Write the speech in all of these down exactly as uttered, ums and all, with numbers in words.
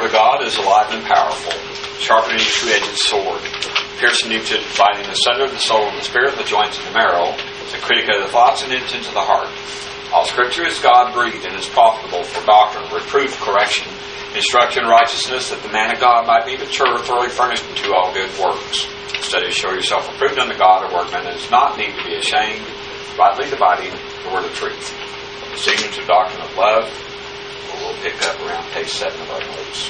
of God is alive and powerful, sharpening a two-edged sword, piercing into dividing asunder the soul and the spirit, the joints and the marrow, the critic of the thoughts and intents of the heart. All Scripture is God-breathed and is profitable for doctrine, reproof, correction, instruction, righteousness, that the man of God might be mature, thoroughly furnished unto all good works. Study to show yourself approved unto God, a workman that does not need to be ashamed, rightly dividing the word of truth. Proceeding to doctrine of love, we'll pick up around page seven of our notes.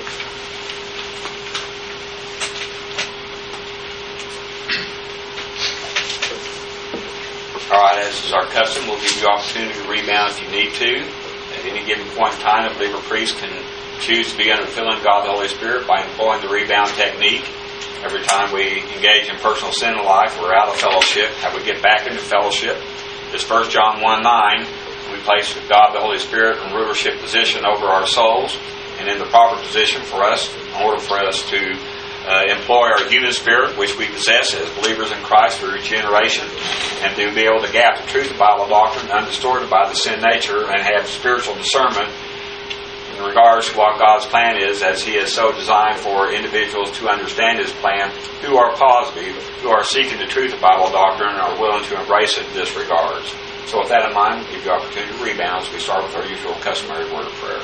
Alright, as is our custom, we'll give you opportunity to rebound if you need to. At any given point in time, a believer priest can choose to be under the filling of God the Holy Spirit by employing the rebound technique. Every time we engage in personal sin in life, we're out of fellowship. How we get back into fellowship is First John one nine. We place God the Holy Spirit in rulership position over our souls and in the proper position for us, in order for us to uh, employ our human spirit, which we possess as believers in Christ through regeneration, and to be able to gap the truth of Bible doctrine undistorted by the sin nature and have spiritual discernment in regards to what God's plan is, as He has so designed for individuals to understand His plan, who are positive, who are seeking the truth of Bible doctrine, and are willing to embrace it in this regard. So with that in mind, we'll give you opportunity to rebound as we start with our usual customary word of prayer.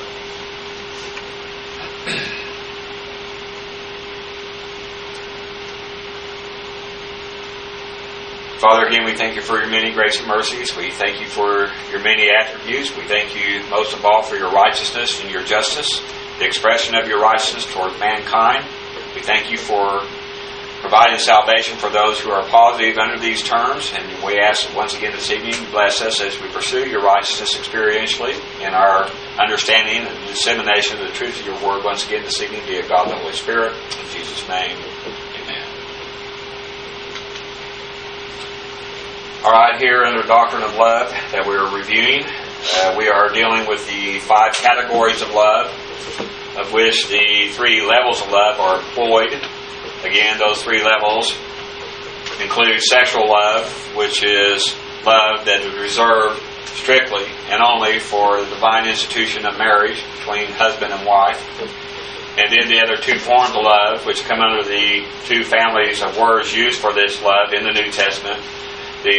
Father, again, we thank you for your many grace and mercies. We thank you for your many attributes. We thank you most of all for your righteousness and your justice, the expression of your righteousness toward mankind. We thank you for providing salvation for those who are positive under these terms. And we ask once again this evening, bless us as we pursue your righteousness experientially in our understanding and dissemination of the truth of your word. Once again this evening, be of God the Holy Spirit. In Jesus' name. All right, here under Doctrine of Love that we're reviewing, uh, we are dealing with the five categories of love, of which the three levels of love are employed. Again, those three levels include sexual love, which is love that is reserved strictly and only for the divine institution of marriage between husband and wife. And then the other two forms of love, which come under the two families of words used for this love in the New Testament, the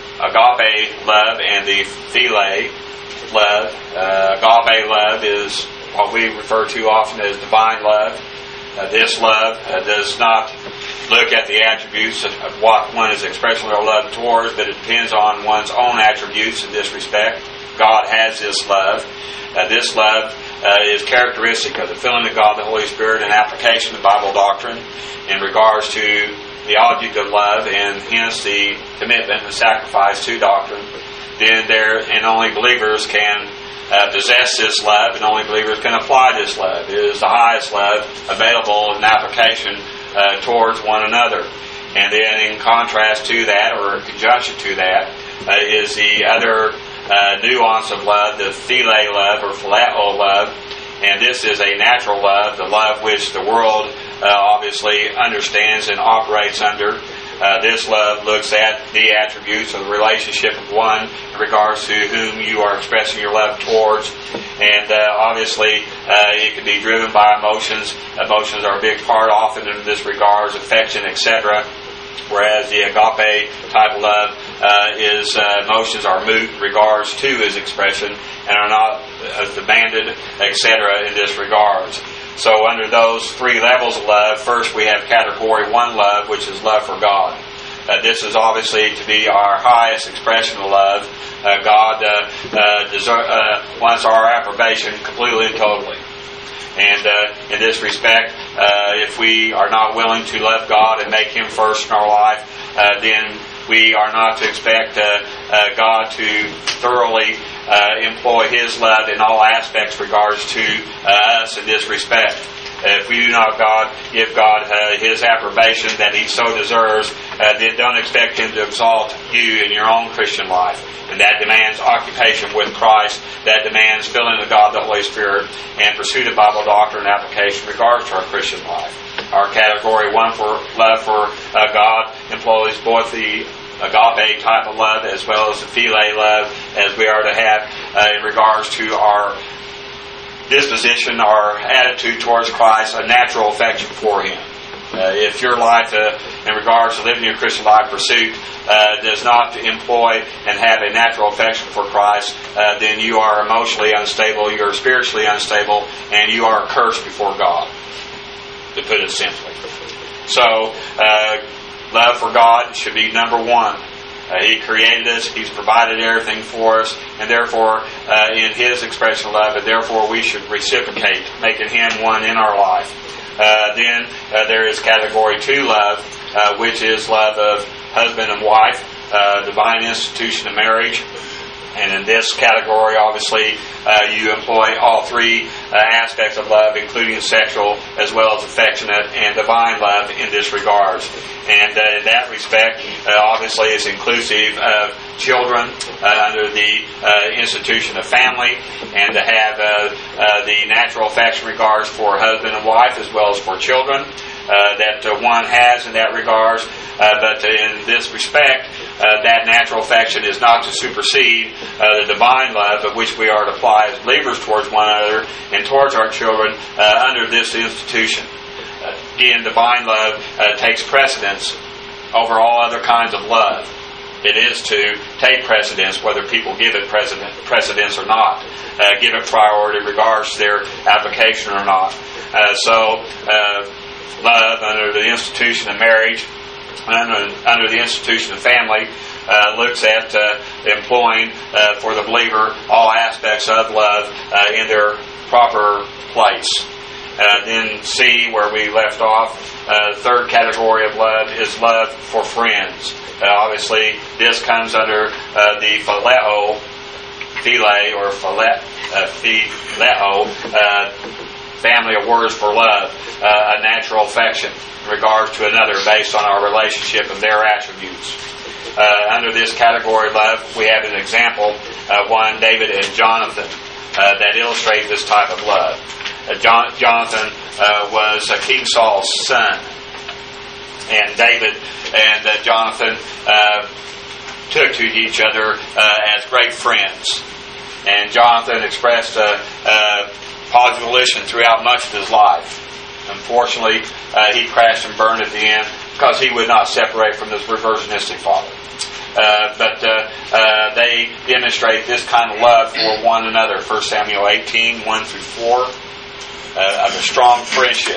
agape love and the philia love. Uh, agape love is what we refer to often as divine love. Uh, this love uh, does not look at the attributes of, of what one is expressing their love towards, but it depends on one's own attributes in this respect. God has this love. Uh, this love uh, is characteristic of the filling of God the Holy Spirit and application of Bible doctrine in regards to the object of love, and hence the commitment and sacrifice to doctrine. Then there and only believers can uh, possess this love, and only believers can apply this love. It is the highest love available in application uh, towards one another. And then in contrast to that, or in conjunction to that, uh, is the other uh, nuance of love, the philia love or phileo love. And this is a natural love, the love which the world uh, obviously understands and operates under. Uh, this love looks at the attributes of the relationship of one in regards to whom you are expressing your love towards. And uh, obviously uh, it can be driven by emotions. Emotions are a big part often in this regards, affection, et cetera. Whereas the agape type of love uh, is uh, emotions are moot in regards to his expression and are not uh, demanded, et cetera in this regards. So under those three levels of love, first we have category one love, which is love for God. Uh, this is obviously to be our highest expression of love. Uh, God uh, uh, deser- uh, wants our approbation completely and totally. And uh, in this respect, uh, if we are not willing to love God and make Him first in our life, uh, then we are not to expect uh, uh, God to thoroughly uh, employ His love in all aspects regards to uh, us in this respect. Uh, if we do not God give God uh, His approbation that He so deserves, uh, then don't expect Him to exalt you in your own Christian life. And that demands occupation with Christ. That demands filling of God the Holy Spirit and pursuit of Bible doctrine and application in regards to our Christian life. Our category one for love for uh, God employs both the agape type of love as well as the philia love, as we are to have uh, in regards to our disposition or attitude towards Christ, a natural affection for Him. Uh, if your life, uh, in regards to living your Christian life pursuit, uh, does not employ and have a natural affection for Christ, uh, then you are emotionally unstable, you are spiritually unstable, and you are cursed before God, to put it simply. So, uh, love for God should be number one. Uh, he created us, He's provided everything for us, and therefore, uh, in His expression of love, and therefore we should reciprocate, making Him one in our life. Uh, then uh, there is category two love, uh, which is love of husband and wife, uh, divine institution of marriage. And in this category, obviously, uh, you employ all three uh, aspects of love, including sexual as well as affectionate and divine love in this regard. And uh, in that respect, uh, obviously, it's inclusive of children uh, under the uh, institution of family, and to have uh, uh, the natural affection regards for husband and wife as well as for children uh, that uh, one has in that regard. Uh, but in this respect, uh, that natural affection is not to supersede uh, the divine love of which we are to apply as believers towards one another and towards our children uh, under this institution. Uh, again, divine love uh, takes precedence over all other kinds of love. It is to take precedence, whether people give it precedence or not, uh, give it priority in regards to their application or not. Uh, so, uh, love under the institution of marriage, Under, under the institution of family, uh, looks at uh, employing uh, for the believer all aspects of love uh, in their proper place. Uh, then C, where we left off, uh, the third category of love is love for friends. Uh, obviously, this comes under uh, the phileo, philae, or phile, uh, phileo, uh, family of words for love, uh, a natural affection in regards to another based on our relationship and their attributes. Uh, under this category of love, we have an example, uh, one, David and Jonathan, uh, that illustrate this type of love. Uh, John, Jonathan uh, was uh, King Saul's son, and David and uh, Jonathan uh, took to each other uh, as great friends. And Jonathan expressed a, a positive volition throughout much of his life. Unfortunately, uh, he crashed and burned at the end because he would not separate from his reversionistic father. Uh, but uh, uh, they demonstrate this kind of love for one another. First Samuel eighteen, one through four, uh, of a strong friendship.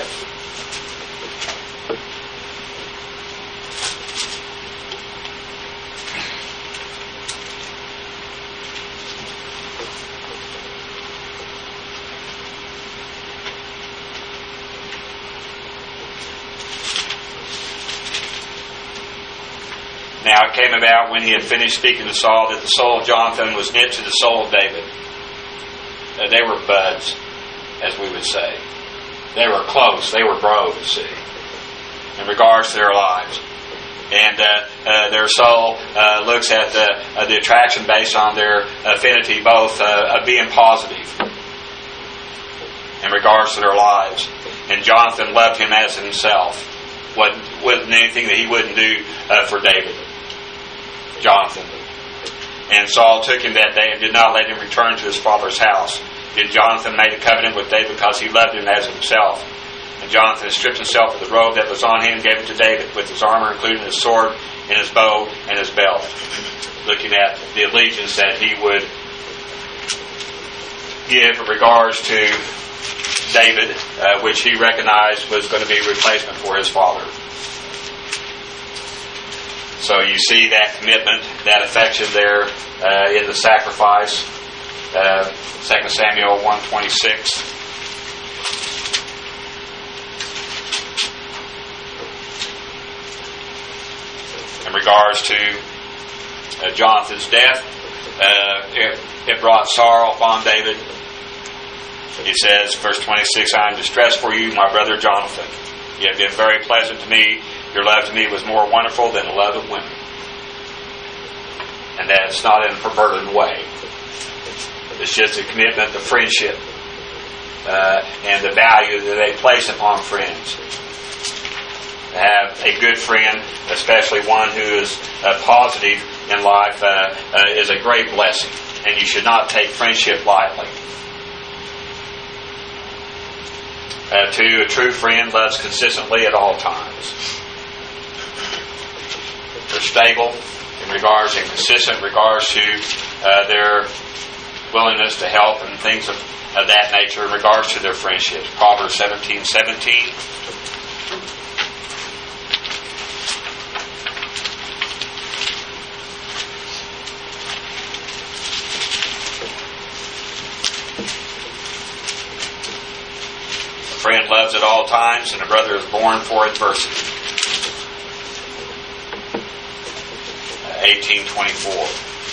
Now it came about when he had finished speaking to Saul that the soul of Jonathan was knit to the soul of David. Uh, they were buds, as we would say. They were close. They were bros, see, in regards to their lives. And uh, uh, their soul uh, looks at the, uh, the attraction based on their affinity, both uh, of being positive in regards to their lives. And Jonathan loved him as himself. Wasn't, wasn't anything that he wouldn't do uh, for David. Jonathan. And Saul took him that day and did not let him return to his father's house. Then Jonathan made a covenant with David because he loved him as himself. And Jonathan stripped himself of the robe that was on him, gave it to David with his armor, including his sword and his bow and his belt. Looking at the allegiance that he would give in regards to David, uh, which he recognized was going to be a replacement for his father. So you see that commitment, that affection there uh, in the sacrifice. Uh, Second Samuel one twenty-six. In regards to uh, Jonathan's death, uh, it, it brought sorrow upon David. He says, verse twenty-six, I am distressed for you, my brother Jonathan. You have been very pleasant to me. Your love to me was more wonderful than the love of women. And that's not in a perverted way. It's just a commitment to friendship uh, and the value that they place upon friends. To have a good friend, especially one who is uh, positive in life, uh, uh, is a great blessing. And you should not take friendship lightly. Uh, two, a true friend loves consistently at all times. They're stable in regards and consistent in regards to uh, their willingness to help and things of, of that nature in regards to their friendships. Proverbs seventeen seventeen. A friend loves at all times, and a brother is born for adversity. eighteen twenty-four.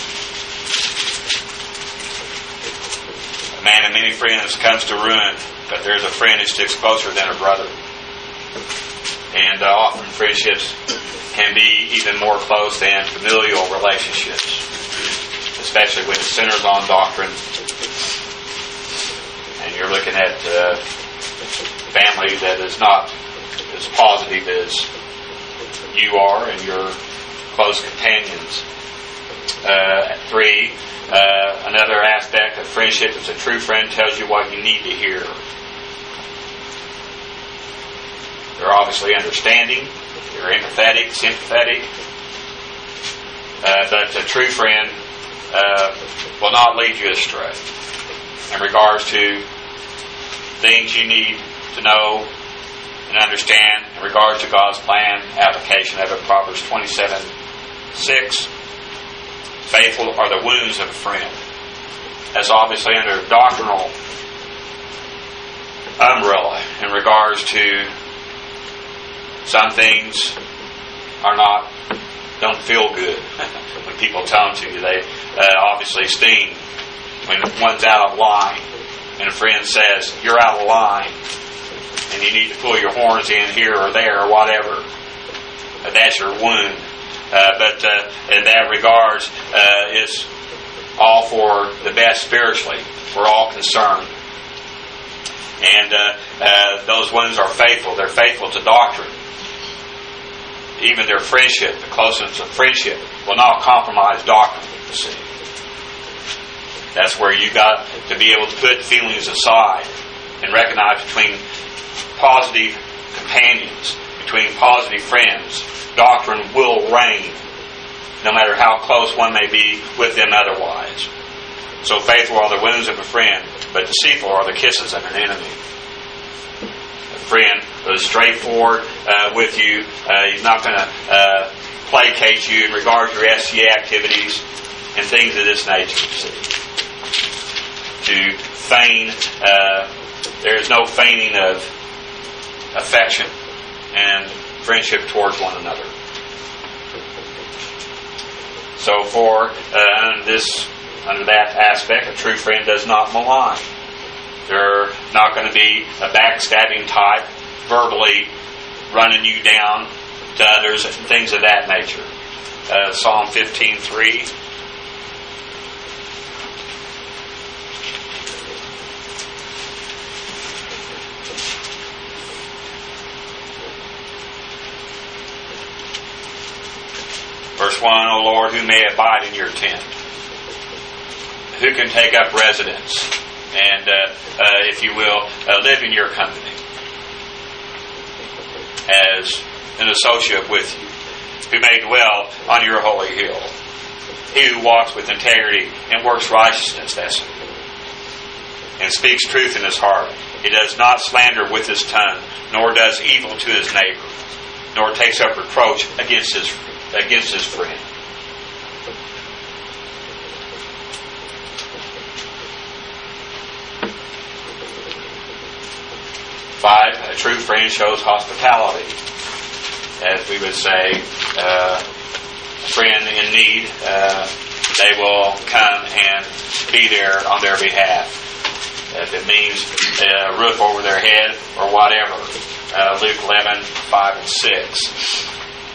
A man of many friends comes to ruin, but there's a friend who sticks closer than a brother. And uh, often friendships can be even more close than familial relationships, especially when it centers on doctrine. And you're looking at uh, family that is not as positive as you are and your close companions. Uh, three, uh, another aspect of friendship is a true friend tells you what you need to hear. They're obviously understanding, they're empathetic, sympathetic, uh, but a true friend uh, will not lead you astray in regards to things you need to know and understand in regards to God's plan, application of it. Proverbs twenty-seven six. Faithful are the wounds of a friend. That's obviously under a doctrinal umbrella in regards to some things are not, don't feel good when people tell them to you. They uh, obviously sting when one's out of line and a friend says, you're out of line and you need to pull your horns in here or there or whatever. Uh, that's your wound. Uh, but uh, in that regards, uh, it's all for the best spiritually. We're all concerned. And uh, uh, those ones are faithful. They're faithful to doctrine. Even their friendship, the closeness of friendship, will not compromise doctrine, you see. That's where you got to be able to put feelings aside and recognize between positive companions, between positive friends, doctrine will reign, no matter how close one may be with them otherwise. So faithful are the wounds of a friend, but deceitful are the kisses of an enemy. A friend who is straightforward uh, with you, uh, he's not going to uh, placate you in regard to your S C A activities and things of this nature. To feign, uh, there is no feigning of affection and friendship towards one another. So for uh, under this, under that aspect, a true friend does not malign. They're not going to be a backstabbing type, verbally running you down to others and things of that nature. Uh, Psalm fifteen three. Verse one, O Lord, who may abide in your tent? Who can take up residence and, uh, uh, if you will, uh, live in your company as an associate with you? Who may dwell on your holy hill? He who walks with integrity and works righteousness, that's and speaks truth in his heart. He does not slander with his tongue, nor does evil to his neighbor, nor takes up reproach against his against his friend. Five, a true friend shows hospitality. As we would say, uh, a friend in need, uh, they will come and be there on their behalf. If it means a roof over their head or whatever. Uh, Luke eleven, five and six.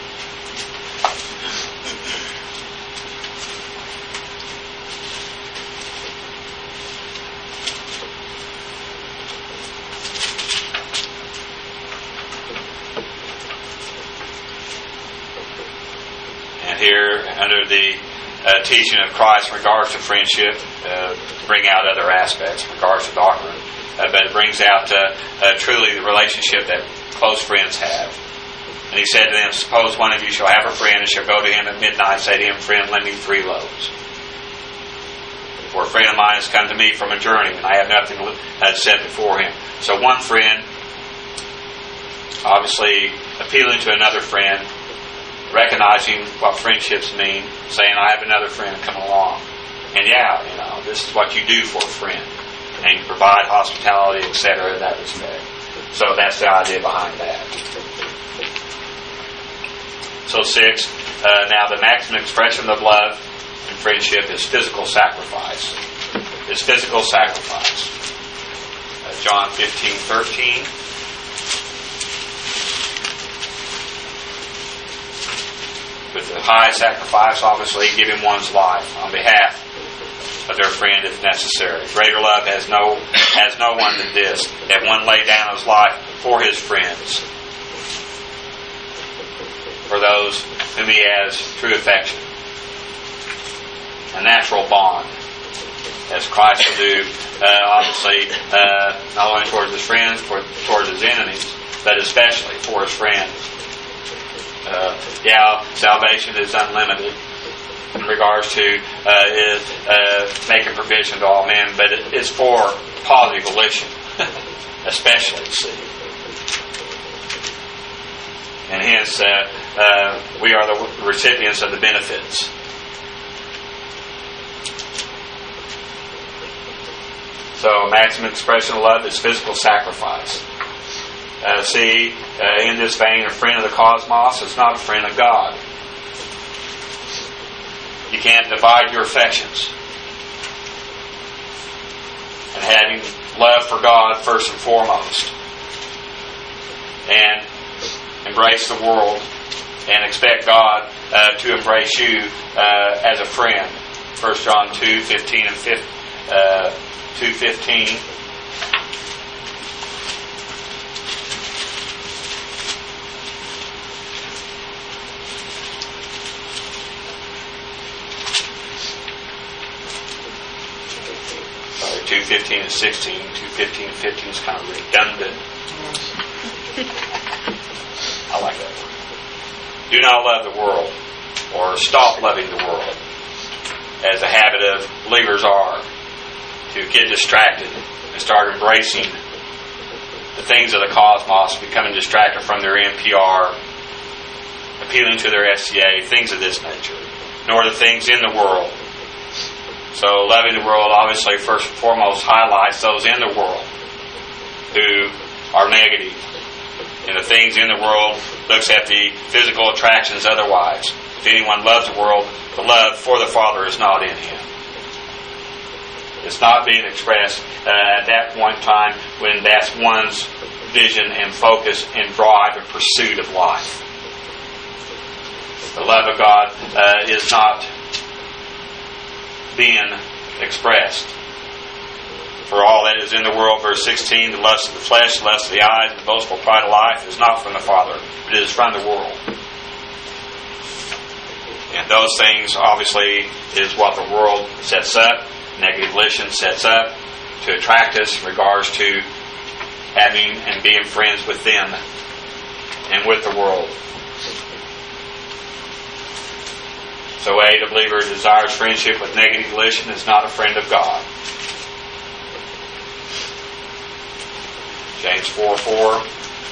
Here, under the uh, teaching of Christ in regards to friendship, uh, bring out other aspects in regards to doctrine. uh, but it brings out uh, uh, truly the relationship that close friends have. And he said to them, suppose one of you shall have a friend and shall go to him at midnight and say to him, friend, lend me three loaves. For a friend of mine has come to me from a journey, and I have nothing to set before him. So one friend, obviously appealing to another friend, recognizing what friendships mean, saying, I have another friend, come along. And yeah, you know, this is what you do for a friend. And you provide hospitality, et cetera in that respect. So that's the idea behind that. So six, uh, now the maximum expression of love and friendship is physical sacrifice. Is physical sacrifice. Uh, John fifteen thirteen. With the high sacrifice, obviously giving one's life on behalf of their friend if necessary. Greater love has no has no one than this, that one lay down his life for his friends, for those whom he has true affection. A natural bond, as Christ will do, uh, obviously, uh, not only towards his friends, but towards his enemies, but especially for his friends. Uh, yeah, salvation is unlimited in regards to uh, is uh, making provision to all men, but it, it's for positive volition, especially, see. And hence, uh, uh, we are the recipients of the benefits. So, maximum expression of love is physical sacrifice. Uh, see, uh, in this vein, a friend of the cosmos is not a friend of God. You can't divide your affections. And having love for God first and foremost, and embrace the world, and expect God uh, to embrace you uh, as a friend. First John two fifteen and two fifteen. two fifteen and sixteen. two fifteen and fifteen is kind of redundant. I like that word. Do not love the world, or stop loving the world, as a habit of believers are, to get distracted and start embracing the things of the cosmos, becoming distracted from their N P R, appealing to their S C A, things of this nature, nor the things in the world. So loving the world, obviously, first and foremost, highlights those in the world who are negative. And the things in the world looks at the physical attractions otherwise. If anyone loves the world, the love for the Father is not in him. It's not being expressed uh, at that point in time when that's one's vision and focus and drive and pursuit of life. The love of God uh, is not being expressed. For all that is in the world, verse sixteen, the lust of the flesh, the lust of the eyes, and the boastful pride of life is not from the Father, but it is from the world. And those things, obviously, is what the world sets up, negative volition sets up, to attract us in regards to having and being friends with them and with the world. So A, the believer desires friendship with negative volition is not a friend of God. James four four.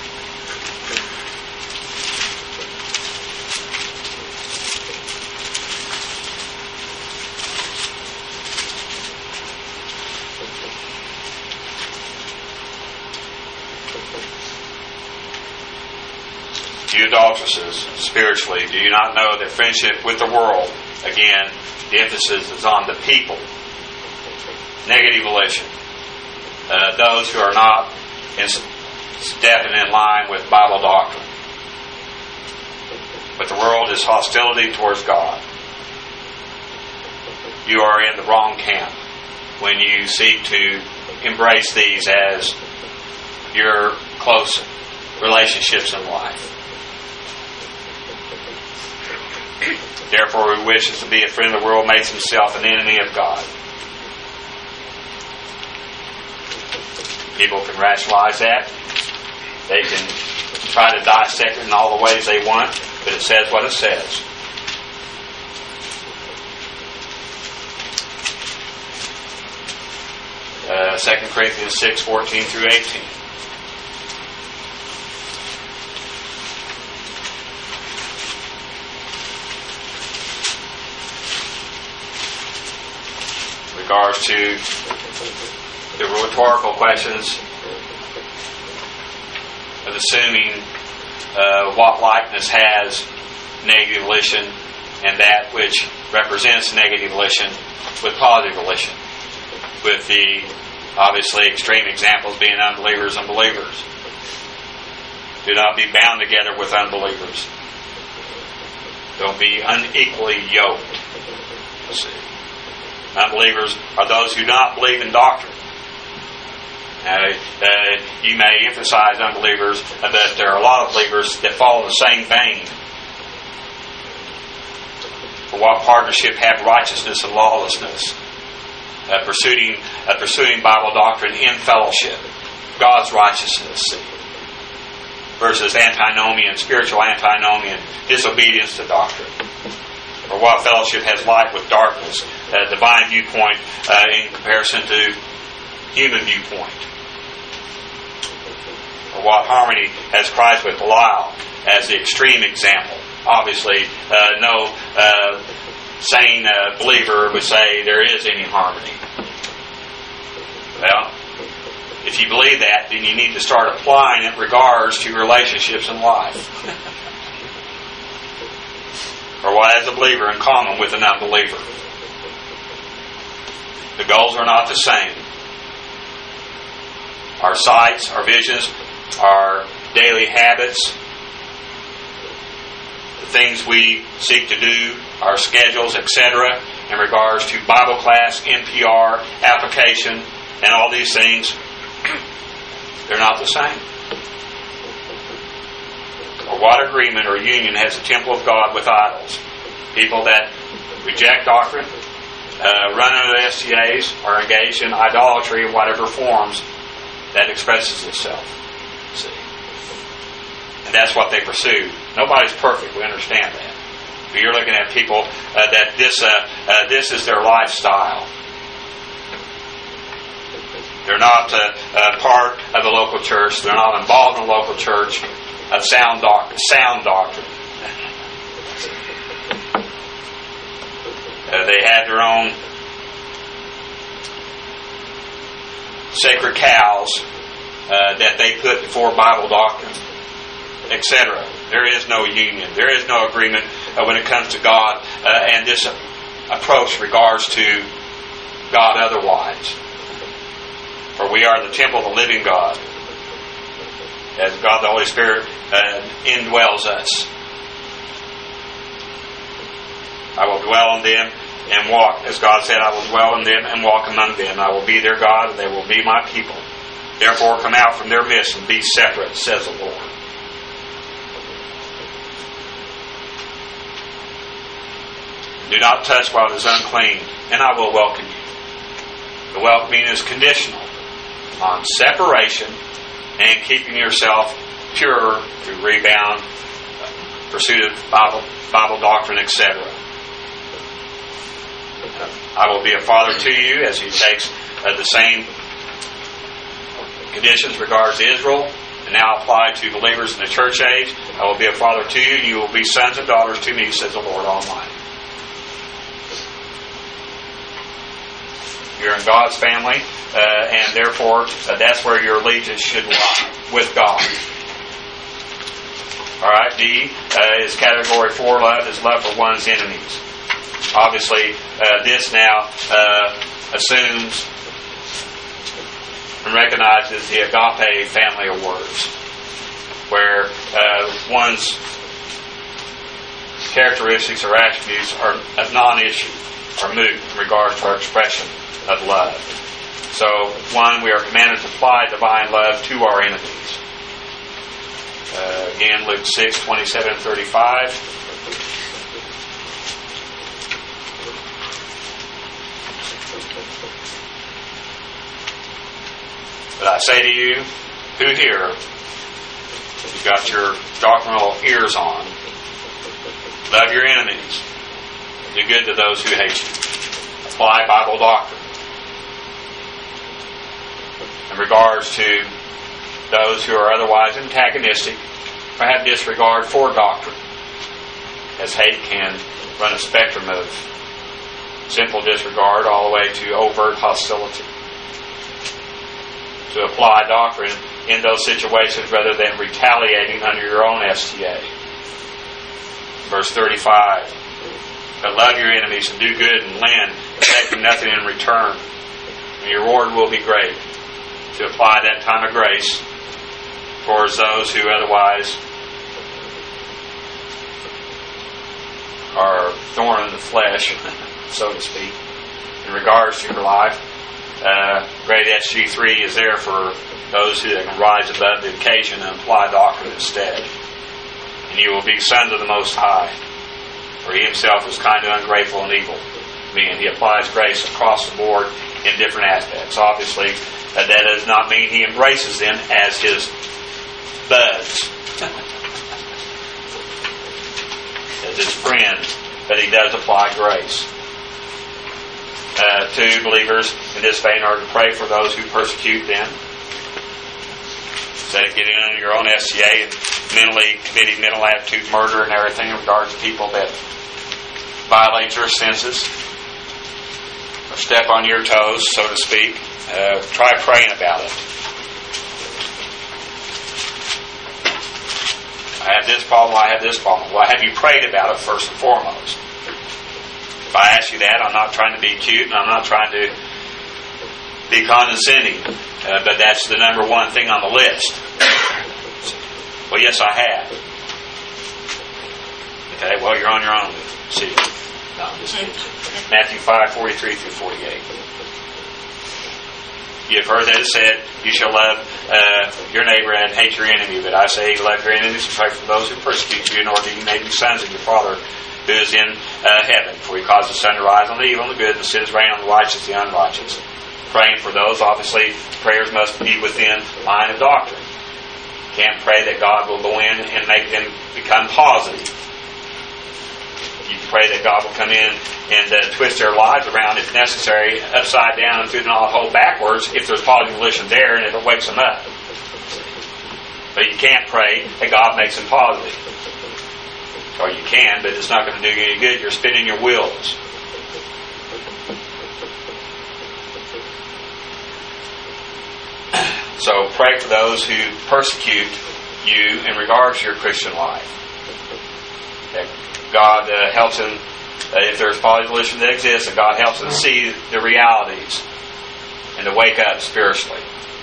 You adulteresses, spiritually, do you not know that friendship with the world, again, the emphasis is on the people, negative volition, uh, those who are not in step and in line with Bible doctrine. But the world is hostility towards God. You are in the wrong camp when you seek to embrace these as your close relationships in life. Therefore, who wishes to be a friend of the world makes himself an enemy of God. People can rationalize that. They can try to dissect it in all the ways they want, but it says what it says. Uh, Second Corinthians six, fourteen through eighteen. In regards to the rhetorical questions of assuming uh, what likeness has negative volition and that which represents negative volition with positive volition, with the obviously extreme examples being unbelievers and believers. Do not be bound together with unbelievers. Don't be unequally yoked. Let's see. Unbelievers are those who do not believe in doctrine. Uh, uh, you may emphasize unbelievers, but there are a lot of believers that follow the same vein. For what partnership have righteousness and lawlessness? Uh, pursuing, uh, pursuing Bible doctrine in fellowship, God's righteousness, versus antinomian, spiritual antinomian, disobedience to doctrine. Or what fellowship has light with darkness, uh, divine viewpoint uh, in comparison to human viewpoint. Or what harmony has Christ with Belial as the extreme example. Obviously, uh, no uh, sane uh, believer would say there is any harmony. Well, if you believe that, then you need to start applying it in regards to relationships in life. Or what has a believer in common with an unbeliever? The goals are not the same. Our sights, our visions, our daily habits, the things we seek to do, our schedules, et cetera, in regards to Bible class, N P R, application, and all these things, they're not the same. Or what agreement or union has the temple of God with idols? People that reject doctrine, uh, run under S T As, are engaged in idolatry in whatever forms that expresses itself. See? And that's what they pursue. Nobody's perfect, we understand that. But you're looking at people uh, that this uh, uh, this is their lifestyle. They're not uh, uh, part of the local church. They're not involved in the local church. Of sound doctrine. Sound doctrine. Uh, they have their own sacred cows uh, that they put before Bible doctrine, et cetera. There is no union. There is no agreement uh, when it comes to God uh, and this approach regards to God otherwise. For we are the temple of the living God. As God the Holy Spirit uh, indwells us. I will dwell in them and walk. As God said, I will dwell in them and walk among them. I will be their God and they will be my people. Therefore come out from their midst and be separate, says the Lord. Do not touch what is unclean, and I will welcome you. The welcoming is conditional on separation and keeping yourself pure through rebound, pursuit of Bible, Bible doctrine, et cetera. I will be a father to you, as he takes uh, the same conditions regards to Israel and now apply to believers in the church age. I will be a father to you, and you will be sons and daughters to me, says the Lord Almighty. You're in God's family, uh, and therefore uh, that's where your allegiance should lie, with God. All right, D uh, is category four. Love is love for one's enemies. Obviously, uh, this now uh, assumes and recognizes the agape family of words, where uh, one's characteristics or attributes are a non-issue, or moot in regard to our expression of love. So, one, we are commanded to apply divine love to our enemies. Uh, again, Luke six, twenty-seven and thirty-five. But I say to you, who here, you've got your doctrinal ears on, love your enemies, do good to those who hate you. Apply Bible doctrine. In regards to those who are otherwise antagonistic or have disregard for doctrine, as hate can run a spectrum of simple disregard all the way to overt hostility. To apply doctrine in those situations rather than retaliating under your own S T A. Verse thirty-five, but love your enemies and do good and lend, expecting nothing in return, and your reward will be great. To apply that time of grace towards those who otherwise are thorn in the flesh, so to speak, in regards to your life. Uh, grade S G three is there for those who can rise above the occasion and apply doctrine instead. And you will be sons of the Most High, for He Himself is kind and ungrateful and evil. Meaning He applies grace across the board in different aspects. Obviously, uh, that does not mean He embraces them as His buds, as His friends, but He does apply grace. Uh, to believers in this vein are to pray for those who persecute them. Instead of getting under your own S T A and mentally committing mental attitude murder and everything in regards to people that violate your senses or step on your toes, so to speak, uh, try praying about it. I have this problem, I have this problem. Well, have you prayed about it first and foremost? If I ask you that, I'm not trying to be cute and I'm not trying to be condescending, uh, but that's the number one thing on the list. Well, yes, I have. Okay, well, you're on your own. See, no, I'm just kidding. Matthew five, forty-three through forty-eight. You have heard that it said, you shall love uh, your neighbor and hate your enemy. But I say, love your enemies and pray for those who persecute you, in order that you may be sons of your Father who is in uh, heaven. For He causes the sun to rise on the evil and the good, and sends rain on the righteous and the unrighteous. Praying for those, obviously, prayers must be within line of doctrine. You can't pray that God will go in and make them become positive. You pray that God will come in and uh, twist their lives around, if necessary, upside down and through the knot hole backwards, if there's positive volition there and if it wakes them up. But you can't pray that God makes them positive. Or you can, but it's not going to do you any good. You're spinning your wheels. So pray for those who persecute you in regards to your Christian life. That God uh, helps them, uh, if there's positive volition that exists, that God helps them see the realities and to wake up spiritually.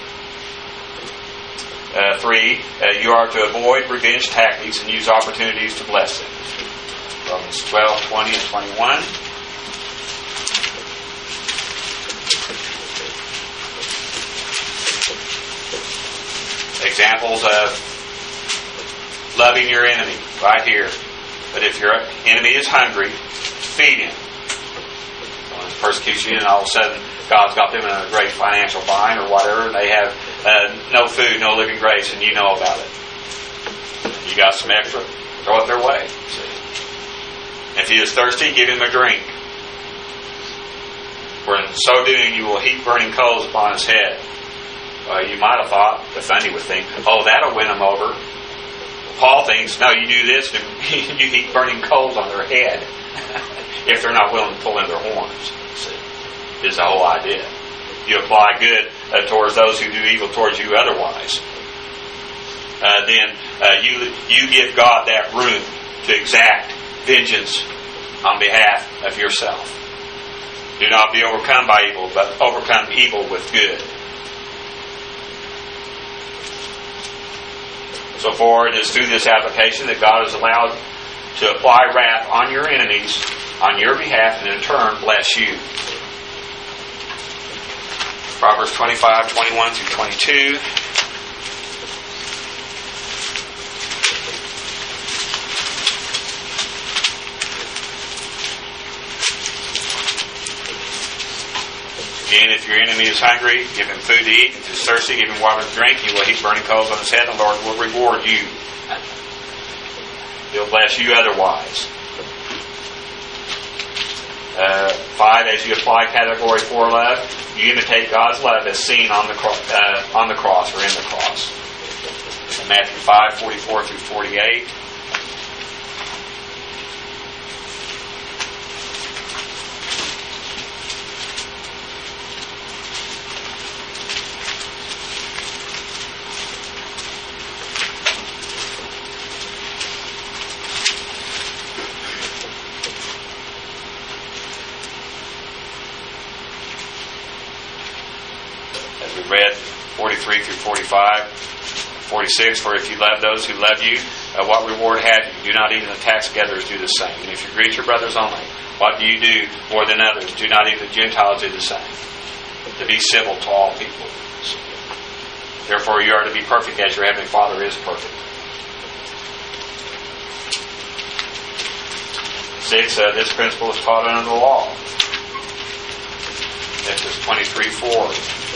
Uh, three, uh, you are to avoid revenge tactics and use opportunities to bless them. Romans twelve, twenty, and twenty-one. Examples of loving your enemy, right here. But if your enemy is hungry, feed him. Someone persecutes you and all of a sudden God's got them in a great financial bind or whatever, and they have uh, no food, no living grace, and you know about it. You got some extra, throw it their way. See? If he is thirsty, give him a drink. For in so doing, you will heap burning coals upon his head. Uh, you might have thought, the funny would think, oh, that'll win them over. Paul thinks, no, you do this, and you heap burning coals on their head if they're not willing to pull in their horns. See, is the whole idea. You apply good uh, towards those who do evil towards you otherwise. Uh, then uh, you you give God that room to exact vengeance on behalf of yourself. Do not be overcome by evil, but overcome evil with good. So for it is through this application that God is allowed to apply wrath on your enemies on your behalf, and in turn bless you. Proverbs twenty-five, twenty-one through twenty-two. And if your enemy is hungry, give him food to eat. If he is thirsty, give him water to drink. He will heap burning coals on his head, and the Lord will reward you. He'll bless you otherwise. Uh, five, as you apply category four love, you imitate God's love as seen on the, cro- uh, on the cross or in the cross. In Matthew five, forty-four through forty-eight. Read forty-three through forty-five, forty-six. For if you love those who love you, uh, what reward have you? Do not even the tax gatherers do the same? And if you greet your brothers only, what do you do more than others? Do not even the Gentiles do the same? To be civil to all people. Therefore you are to be perfect as your heavenly Father is perfect. Six, uh, this principle is taught under the law. Exodus twenty-three, four.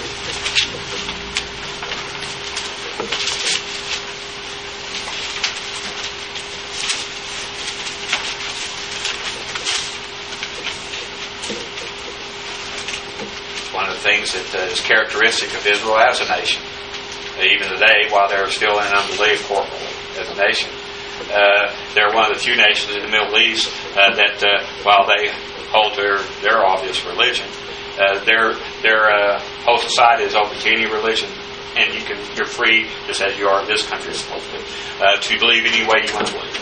One of the things that uh, is characteristic of Israel as a nation, even today, while they're still in unbelief corporately as a nation, uh, they're one of the few nations in the Middle East uh, that, uh, while they hold their, their obvious religion, uh, their their uh, whole society is open to any religion, and you can you're free, just as you are in this country, supposed to, uh, to believe any way you want to believe.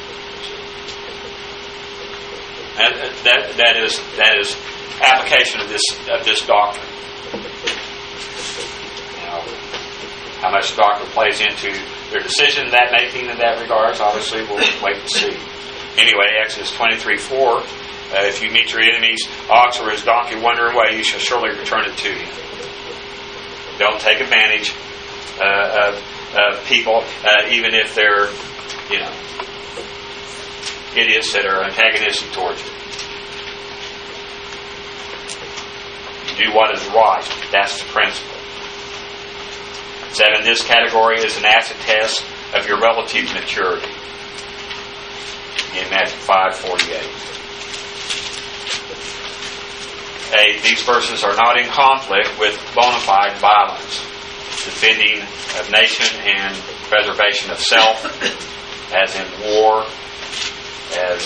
And that that is that is. application of this of this doctrine. You know, how much doctrine plays into their decision that making in that regards, obviously we'll wait and see. Anyway, Exodus twenty-three, four, uh, if you meet your enemy's ox or his donkey wandering away, you shall surely return it to him. Don't take advantage uh, of, of people, uh, even if they're, you know, idiots that are antagonistic towards you. Do what is right. That's the principle. Seven, this category is an acid test of your relative maturity. In Matthew five, forty-eight. Eight, these verses are not in conflict with bona fide violence, defending of nation and preservation of self, as in war, as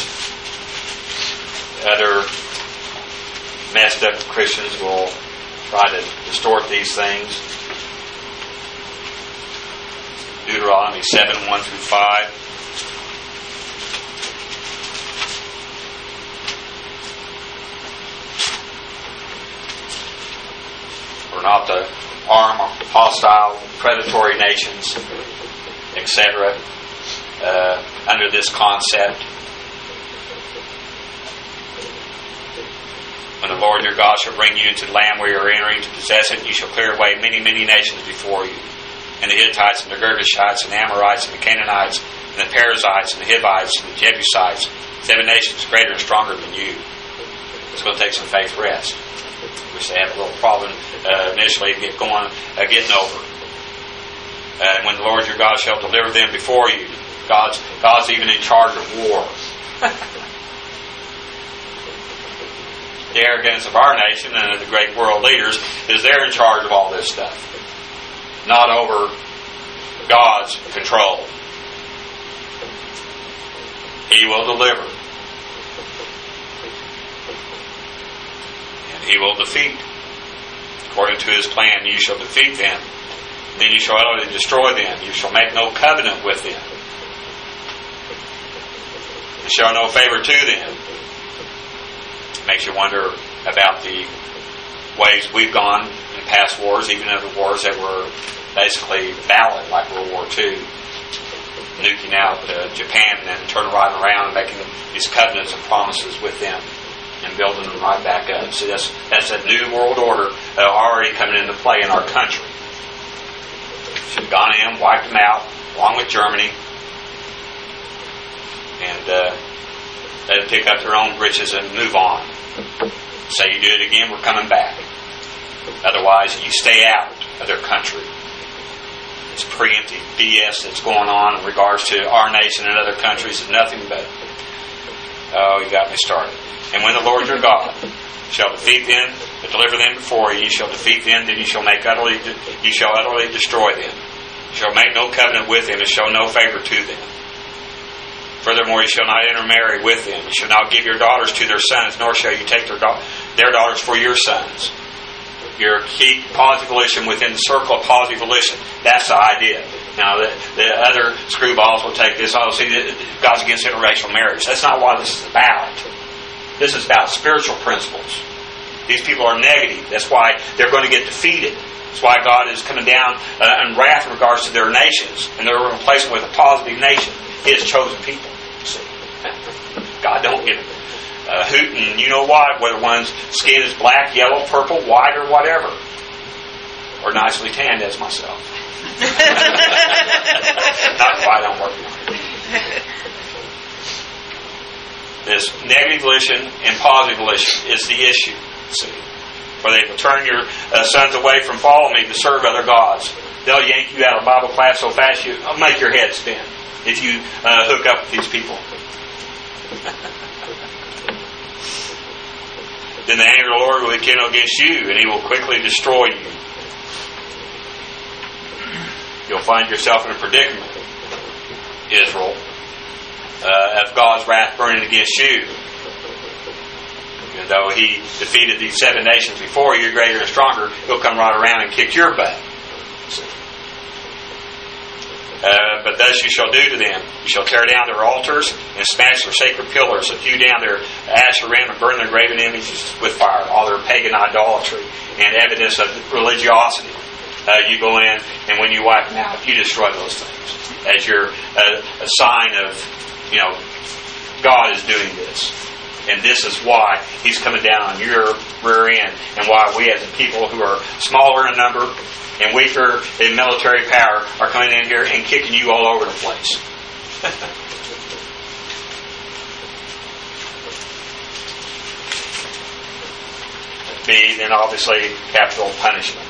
other messed up Christians will try to distort these things. Deuteronomy seven, one through five. We're not to arm hostile, predatory nations, et cetera, uh, under this concept. When the Lord your God shall bring you into the land where you are entering to possess it, you shall clear away many, many nations before you. And the Hittites, and the Girgashites, and the Amorites, and the Canaanites, and the Perizzites, and the Hivites, and the Jebusites, seven nations greater and stronger than you. It's going to take some faith rest, which they have a little problem uh, initially to get going, uh, getting over. Uh, and when the Lord your God shall deliver them before you, God's, God's even in charge of war. The arrogance of our nation and of the great world leaders is they're in charge of all this stuff, not over God's control. He will deliver, and He will defeat. According to His plan, you shall defeat them. Then you shall utterly destroy them. You shall make no covenant with them, and show no favor to them. Makes you wonder about the ways we've gone in past wars, even in the wars that were basically valid, like World War Two, nuking out uh, Japan and then turning right around and making these covenants and promises with them and building them right back up. See, that's that's a new world order uh, already coming into play in our country. Should have gone in, wiped them out, along with Germany, and uh, they'd pick up their own britches and move on. Say you do it again, we're coming back. Otherwise, you stay out of their country. It's preemptive B S that's going on in regards to our nation and other countries is nothing but, oh, you got me started. And when the Lord your God shall defeat them, and deliver them before you, you shall defeat them, then you shall make utterly, you shall utterly destroy them. You shall make no covenant with them, and show no favor to them. Furthermore, you shall not intermarry with them. You shall not give your daughters to their sons, nor shall you take their, da- their daughters for your sons. Your keep positive volition within the circle of positive volition. That's the idea. Now, the, the other screwballs will take this. Oh, see, God's against interracial marriage. That's not what this is about. This is about spiritual principles. These people are negative. That's why they're going to get defeated. That's why God is coming down uh, in wrath in regards to their nations, and they're going to replace them with a positive nation, His chosen people. See, God don't give a hoot and you know what, whether one's skin is black, yellow, purple, white, or whatever, or nicely tanned as myself. Not quite. I'm working on it. This negative volition and positive volition is the issue. See, for they will turn your uh, sons away from following me to serve other gods. They'll yank you out of Bible class so fast you will make your head spin if you uh, hook up with these people. Then the anger of the Lord will be kindled against you, and He will quickly destroy you. You'll find yourself in a predicament, Israel, uh, of God's wrath burning against you. Even though He defeated these seven nations before you, greater and stronger, He'll come right around and kick your butt. Uh, but thus you shall do to them. You shall tear down their altars and smash their sacred pillars, and hew down their asherim and burn their graven images with fire. All their pagan idolatry and evidence of religiosity. Uh, you go in, and when you wipe them out, you destroy those things as your uh, a sign of, you know, God is doing this. And this is why He's coming down on your rear end, and why we as a people who are smaller in number and weaker in military power are coming in here and kicking you all over the place. B, then obviously capital punishment.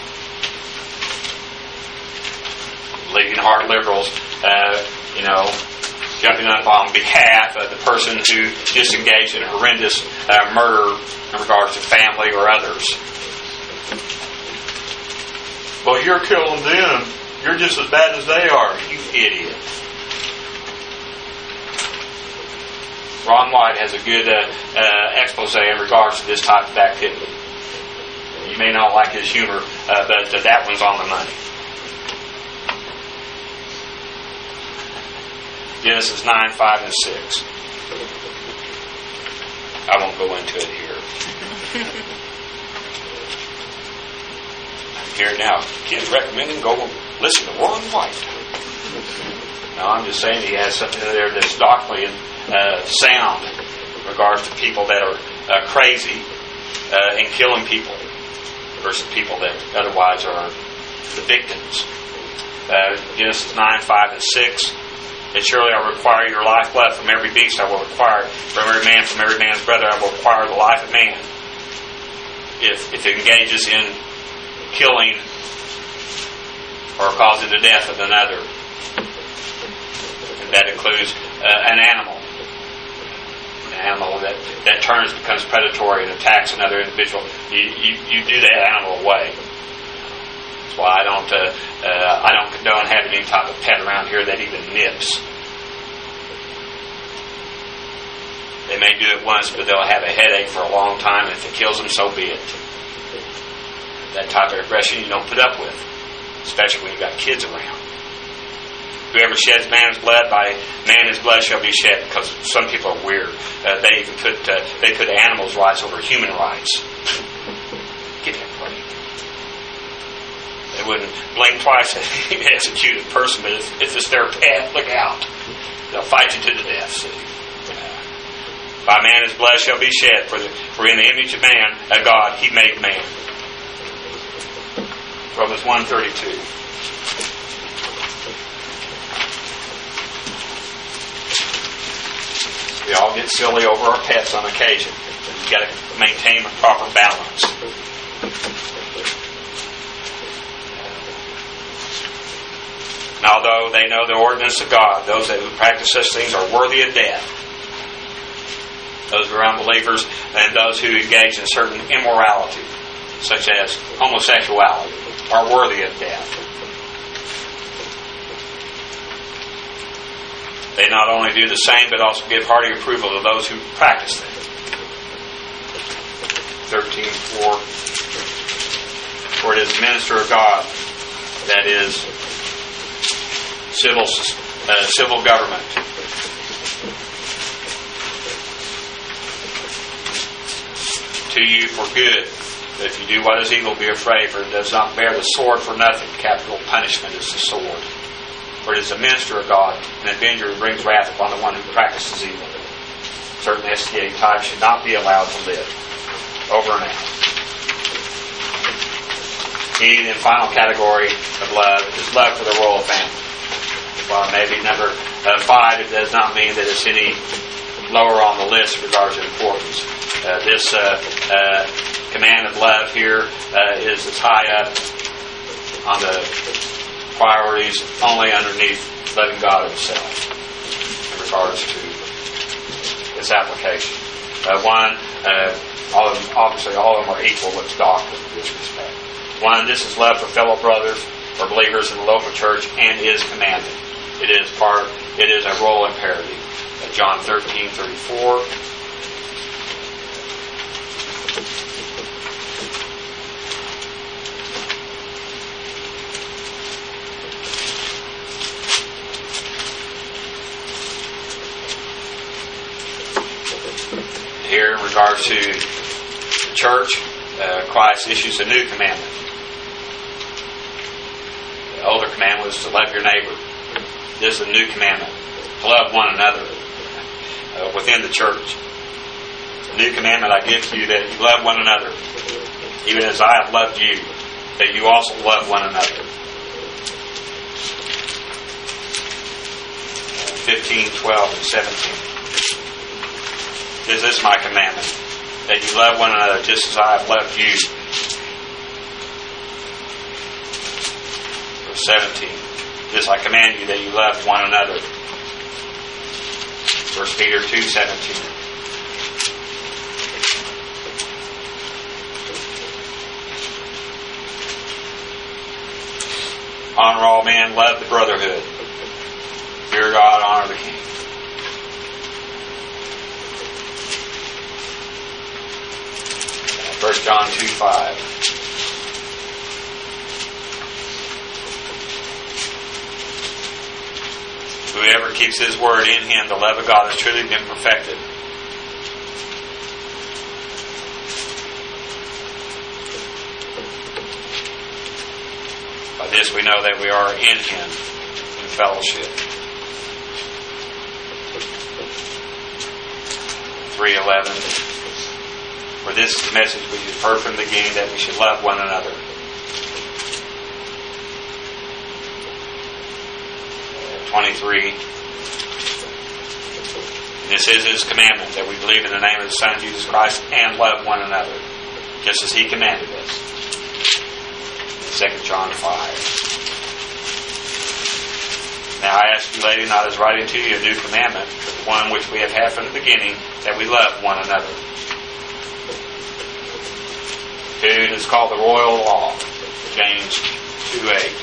Leaving heart liberals, uh, you know, jumping up on behalf of the person who just engaged in a horrendous uh, murder in regards to family or others. Well, you're killing them. You're just as bad as they are. You idiot. Ron White has a good uh, uh, expose in regards to this type of activity. You may not like his humor, uh, but uh, that one's on the money. Genesis nine, five, and six. I won't go into it here. Here now, kids recommending go listen to Ron White. No, I'm just saying he has something there that's doctrinally uh, sound in regards to people that are uh, crazy uh, and killing people versus people that otherwise are the victims. Uh, Genesis nine, five, and six. And surely I will require your lifeblood from every beast. I will require from every man, from every man's brother. I will require the life of man. If if it engages in killing or causing the death of another. And that includes uh, an animal. An animal that, that turns, becomes predatory and attacks another individual. You, you, you do that animal away. That's why I don't uh, uh, I don't condone having any type of pet around here that even nips. They may do it once, but they'll have a headache for a long time. If it kills them, so be it. That type of aggression you don't put up with, especially when you've got kids around. Whoever sheds man's blood, by man his blood shall be shed. Because some people are weird. Uh, they even put uh, they put animals' rights over human rights. Give me a break. They wouldn't blink twice at an executed person, but if, if it's their pet, look out. They'll fight you to the death. See? Uh, by man his blood shall be shed, for, the, for in the image of man, of God, He made man. Romans one thirty-two. We all get silly over our pets on occasion. You've got to maintain a proper balance. And although they know the ordinance of God, those that who practice such things are worthy of death. Those who are unbelievers and those who engage in certain immorality, such as homosexuality, are worthy of death. They not only do the same, but also give hearty approval to those who practice them. thirteen four. For it is the minister of God, that is civil uh, civil government, to you for good. But if you do what is evil, be afraid, for it does not bear the sword for nothing. Capital punishment is the sword. For it is the minister of God, an avenger who brings wrath upon the one who practices evil. Certain S T A types should not be allowed to live. Over and out. The and final category of love is love for the royal family. While maybe number uh, five, it does not mean that it's any lower on the list with regards to importance. Uh, this uh, uh, command of love here uh, is as high up on the priorities, only underneath loving God Himself in regards to its application. Uh, one, uh, all of them, obviously all of them are equal with doctrine in this respect. One, this is love for fellow brothers or believers in the local church and is commanded. It is part. It is a royal imperative. Uh, John thirteen thirty four. Here, in regards to the church, uh, Christ issues a new commandment. The older commandment was to love your neighbor. This is a new commandment, to love one another uh, within the church. The new commandment I give to you, that you love one another, even as I have loved you, that you also love one another. fifteen, twelve, and seventeen. Is this my commandment, that you love one another just as I have loved you? Verse seventeen. This I command you, that you love one another. First Peter two seventeen. Honor all men, love the brotherhood. Fear God, honor the king. First John two five. Whoever keeps His word, in him the love of God has truly been perfected. By this we know that we are in Him, in fellowship. three eleven. For this is the message which you've heard from the beginning, that we should love one another. twenty-three. This is His commandment, that we believe in the name of His Son, Jesus Christ, and love one another, just as He commanded us. Second John five. Now I ask you, lady, not as writing to you a new commandment, but the one which we have had from the beginning, that we love one another. It is called the royal law, James two eight.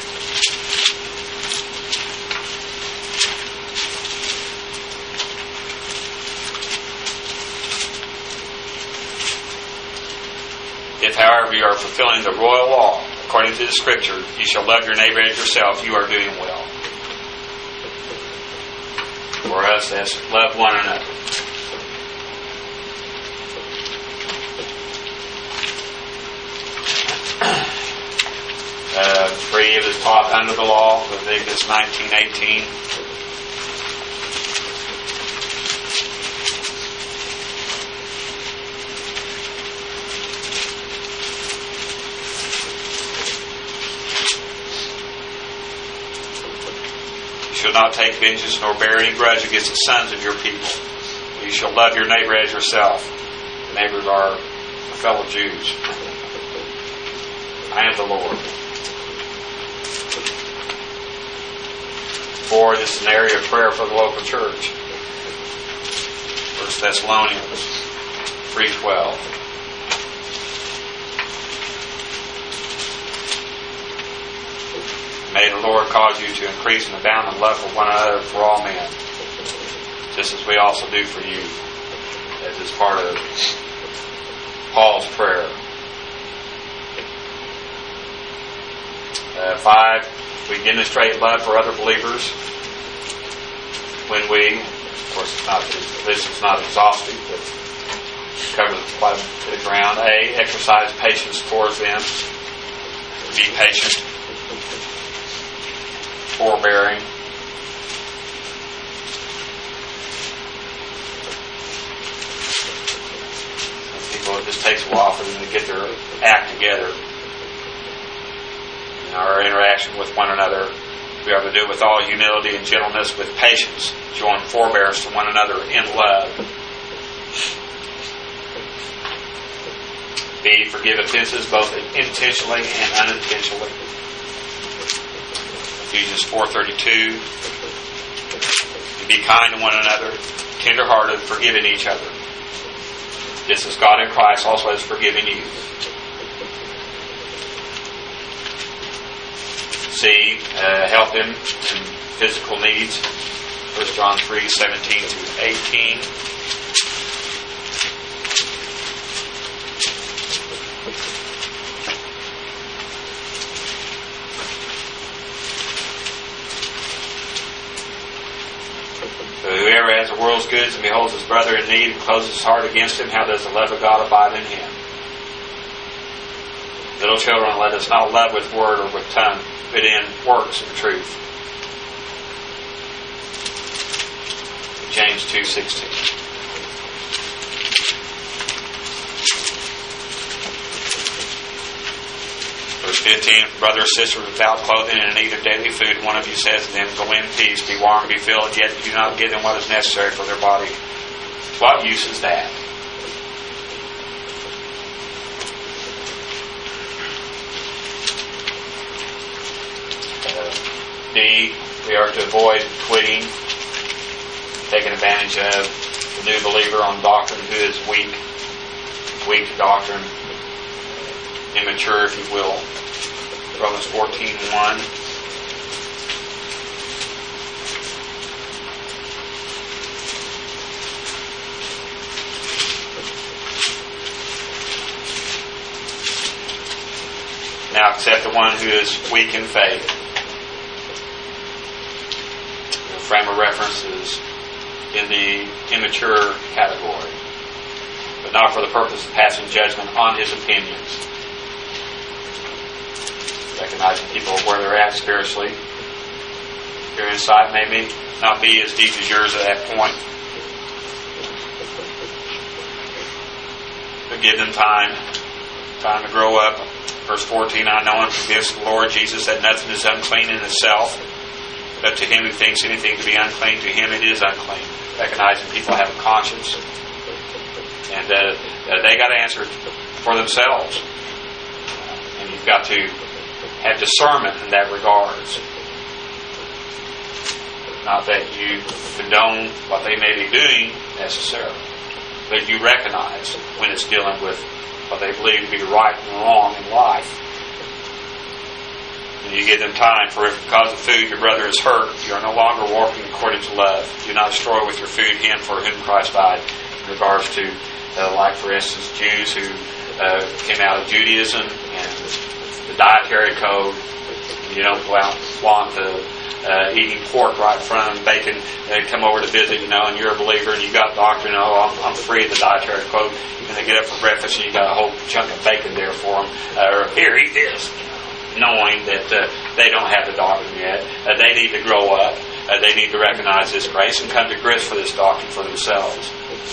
If, however, you are fulfilling the royal law, according to the Scripture, you shall love your neighbor as yourself, you are doing well. For us, that's love one another. Uh, free of is taught under the law, Leviticus nineteen eighteen. You shall not take vengeance nor bear any grudge against the sons of your people. You shall love your neighbor as yourself. The neighbors are fellow Jews. I am the Lord. four, this is an area of prayer for the local church. First Thessalonians three twelve. May the Lord cause you to increase and abound in love for one another for all men, just as we also do for you, as is part of Paul's prayer. Uh, five, we demonstrate love for other believers when we, of course, it's not, this is not exhaustive, but covers quite a bit of ground. A, exercise patience towards them. Be patient, forbearing. People, it just takes a while for them to get their act together. In our interaction with one another, we are to do it with all humility and gentleness, with patience, showing forbearance to one another in love. B, forgive offenses both intentionally and unintentionally. Ephesians four thirty-two. Be kind to one another, tender-hearted, forgiving each other, just as God in Christ also has forgiven you. C, uh, help them in physical needs. First John three seventeen through eighteen. Whoever has the world's goods and beholds his brother in need and closes his heart against him, how does the love of God abide in him? Little children, let us not love with word or with tongue, but in works and truth. James two sixteen. Verse fifteen, brother or sister without clothing and in need of daily food, one of you says to them, go in peace, be warm, be filled, yet you do not give them what is necessary for their body. What use is that? Uh, D, we are to avoid quitting, taking advantage of the new believer on doctrine who is weak, weak to doctrine, immature, if you will. Romans fourteen one. Now accept the one who is weak in faith. The frame of reference is in the immature category, but not for the purpose of passing judgment on his opinions. Recognizing people where they're at spiritually. Your insight may not be as deep as yours at that point, but give them time, time to grow up. Verse fourteen, I know and convinced the Lord Jesus that nothing is unclean in itself, but to him who thinks anything to be unclean, to him it is unclean. Recognizing people have a conscience, and uh, they got to answer for themselves, and you've got to have discernment in that regards. Not that you condone what they may be doing necessarily, but you recognize when it's dealing with what they believe to be right and wrong in life. And you give them time, for if because of food your brother is hurt, you are no longer walking according to love. Do not destroy with your food him for whom Christ died. In regards to, uh, like for instance, Jews who uh, came out of Judaism and the dietary code. You don't go out and flaunt the uh, eating pork right in front of them, bacon. They come over to visit, you know, and you're a believer and you got doctrine. Oh, I'm, I'm free of the dietary code. And they get up for breakfast and you got a whole chunk of bacon there for them. Uh, or here, eat this, knowing that uh, they don't have the doctrine yet. Uh, they need to grow up. Uh, they need to recognize this grace and come to grips for this doctrine for themselves.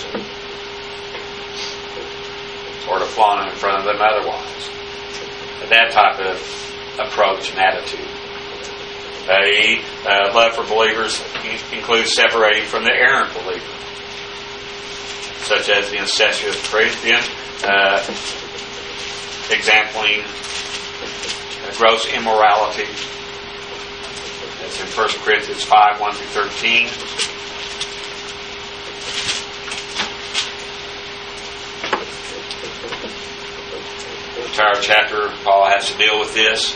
Or to flaunt it in front of them otherwise. That type of approach and attitude. A uh, love for believers includes separating from the errant believer, such as the incestuous Corinthian, uh, exampling uh, gross immorality, as It's in First Corinthians five, one through thirteen. The entire chapter, Paul has to deal with this.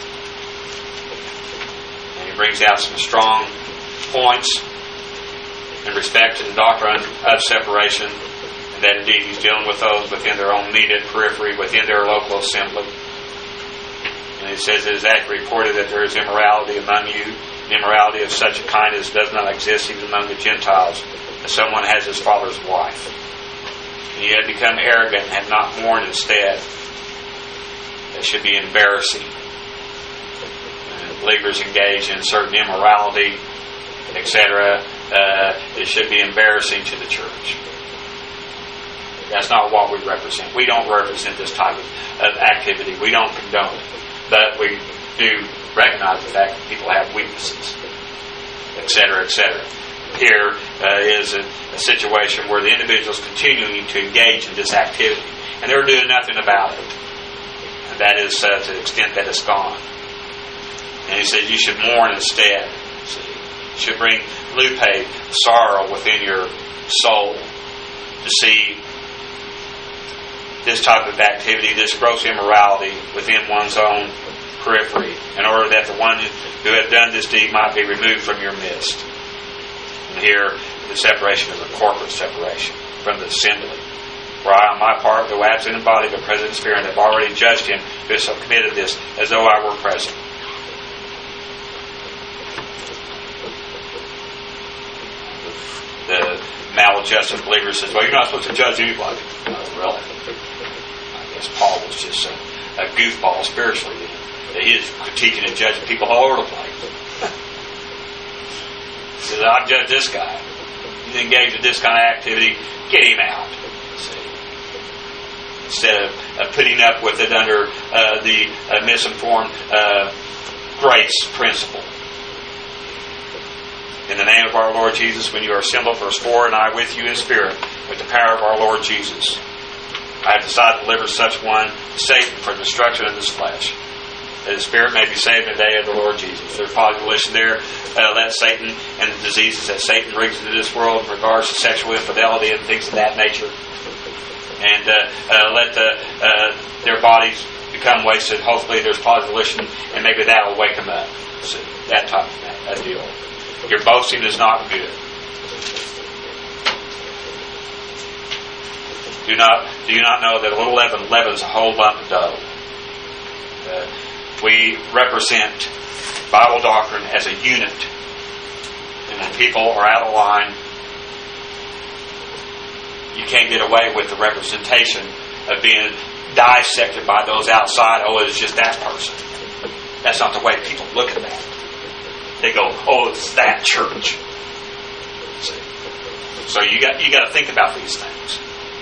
And he brings out some strong points in respect to the doctrine of separation, and that indeed he's dealing with those within their own immediate periphery, within their local assembly. And he says it is accurately reported that there is immorality among you, immorality of such a kind as does not exist even among the Gentiles, as someone has his father's wife. And you have become arrogant and have not mourned instead. That should be embarrassing. And believers engage in certain immorality, et cetera. Uh, it should be embarrassing to the church. That's not what we represent. We don't represent this type of, of activity. We don't condone it. But we do recognize the fact that people have weaknesses, et cetera, et cetera. Here uh, is a, a situation where the individual is continuing to engage in this activity, and they're doing nothing about it. And that is uh, to the extent that it's gone. And he said you should mourn instead. See, you should bring lupe, sorrow within your soul to see this type of activity, this gross immorality within one's own periphery, in order that the one who had done this deed might be removed from your midst. And here, the separation is a corporate separation from the assembly. For I, on my part, though absent in body but present in spirit, have already judged him who has so committed this, as though I were present. The maladjusted believer says, well, you're not supposed to judge anybody. Oh, really? I guess Paul was just a, a goofball spiritually. He is critiquing and judging people all over the place. He says, I'll judge this guy. He's engaged in this kind of activity. Get him out. See? Instead of uh, putting up with it under uh, the uh, misinformed uh, grace principle. In the name of our Lord Jesus, when you are assembled, verse four, and I with you in spirit, with the power of our Lord Jesus. I have decided to deliver such one to Satan for destruction of his flesh, that his spirit may be saved in the day of the Lord Jesus. There's population there. Uh, let Satan and the diseases that Satan brings into this world in regards to sexual infidelity and things of that nature. And uh, uh, let the, uh, their bodies become wasted. Hopefully there's population, and maybe that will wake them up. So that type of thing, that deal. Your boasting is not good. Do not do you not know that a little leaven leavens a whole lump of dough? Uh, we represent Bible doctrine as a unit. And when people are out of line, you can't get away with the representation of being dissected by those outside. Oh, it's just that person. That's not the way people look at that. They go, oh, it's that church. See? So you got you got to think about these things.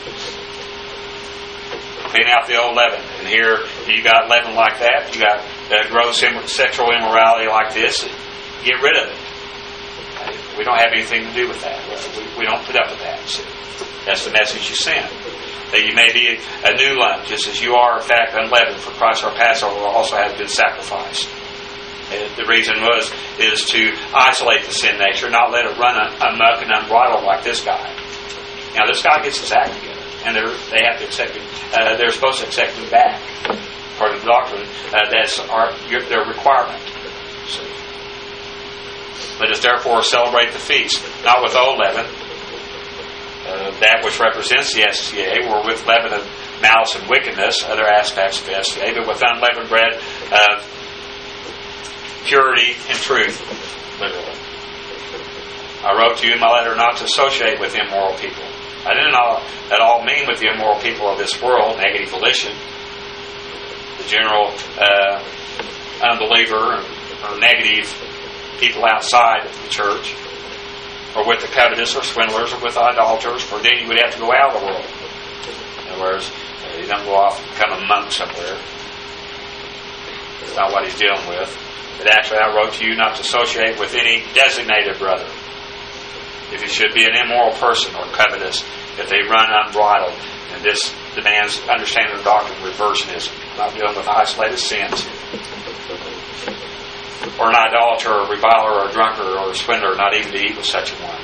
Clean out the old leaven. And here you got leaven like that. You got uh, gross imm- sexual immorality like this. Get rid of it. Okay? We don't have anything to do with that. We, we don't put up with that. See? That's the message you send. That you may be a new lump, just as you are, in fact, unleavened. For Christ our Passover also has been sacrificed. And the reason was is to isolate the sin nature, not let it run amok and unbridled like this guy. Now, this guy gets his act together, and they're, they have to accept him. Uh, they're supposed to accept him back. Part of the doctrine, uh, that's our, your, their requirement. So, let us therefore celebrate the feast, not with old leaven, uh, that which represents the S T A, or with leaven of malice and wickedness, other aspects of the S T A, but with unleavened bread of purity and truth, literally. I wrote to you in my letter not to associate with immoral people. I didn't at all mean with the immoral people of this world, negative volition, the general uh, unbeliever or negative people outside of the church, or with the covetous or swindlers or with idolaters, for then you would have to go out of the world. In other words, you don't go off and become a monk somewhere. That's not what he's dealing with. But actually, I wrote to you not to associate with any designated brother. If you should be an immoral person or covetous, if they run unbridled, and this demands understanding the doctrine of reversionism. I'm not dealing with isolated sins. or an idolater, or a reviler, or a drunkard, or a swindler, not even to eat with such a one.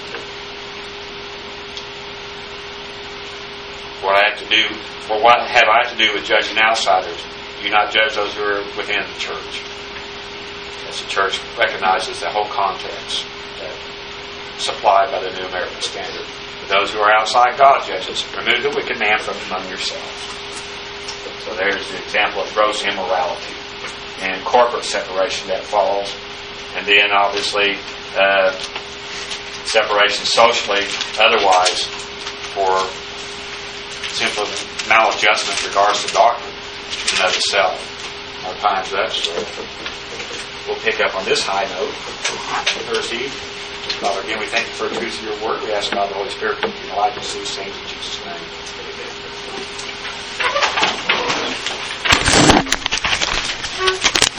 What I have to do, for what have I to do with judging outsiders? Do not judge those who are within the church. As the church recognizes the whole context that supplied by the New American Standard. For those who are outside, God judges. Remove the wicked man from among yourselves. So there's the example of gross immorality and corporate separation that falls. And then obviously uh, separation socially, otherwise, for simple maladjustment in regards to doctrine in and of itself. Our time's up, so we'll pick up on this high note Thursday. Father, again, we thank you for the truth of your word. We ask God the Holy Spirit to enlighten us these things in Jesus' name.